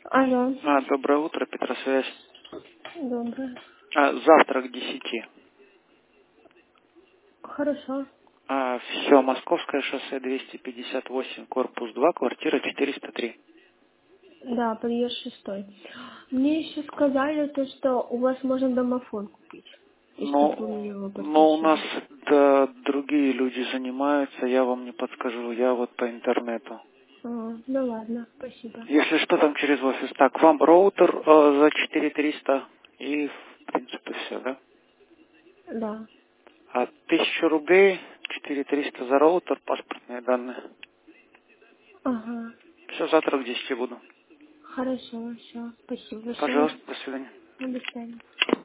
Алло. Доброе утро, Петросвязь. Доброе. Завтра к 10. Хорошо. Все, Московское шоссе 258, корпус 2, квартира 403. Да, подъезд 6. Мне еще сказали то, что у вас можно домофон купить. И чтобы вы мне его Но у нас подключили. другие люди занимаются, я вам не подскажу, я вот по интернету. Ну ладно, спасибо. Если что, там через офис. Так, вам роутер за 4300 и, в принципе, все, да? Да. 1000 рублей, 4300 за роутер, паспортные данные. Ага. Все, завтра к 10 буду. Хорошо, все. Спасибо большое. Пожалуйста, до свидания. До свидания.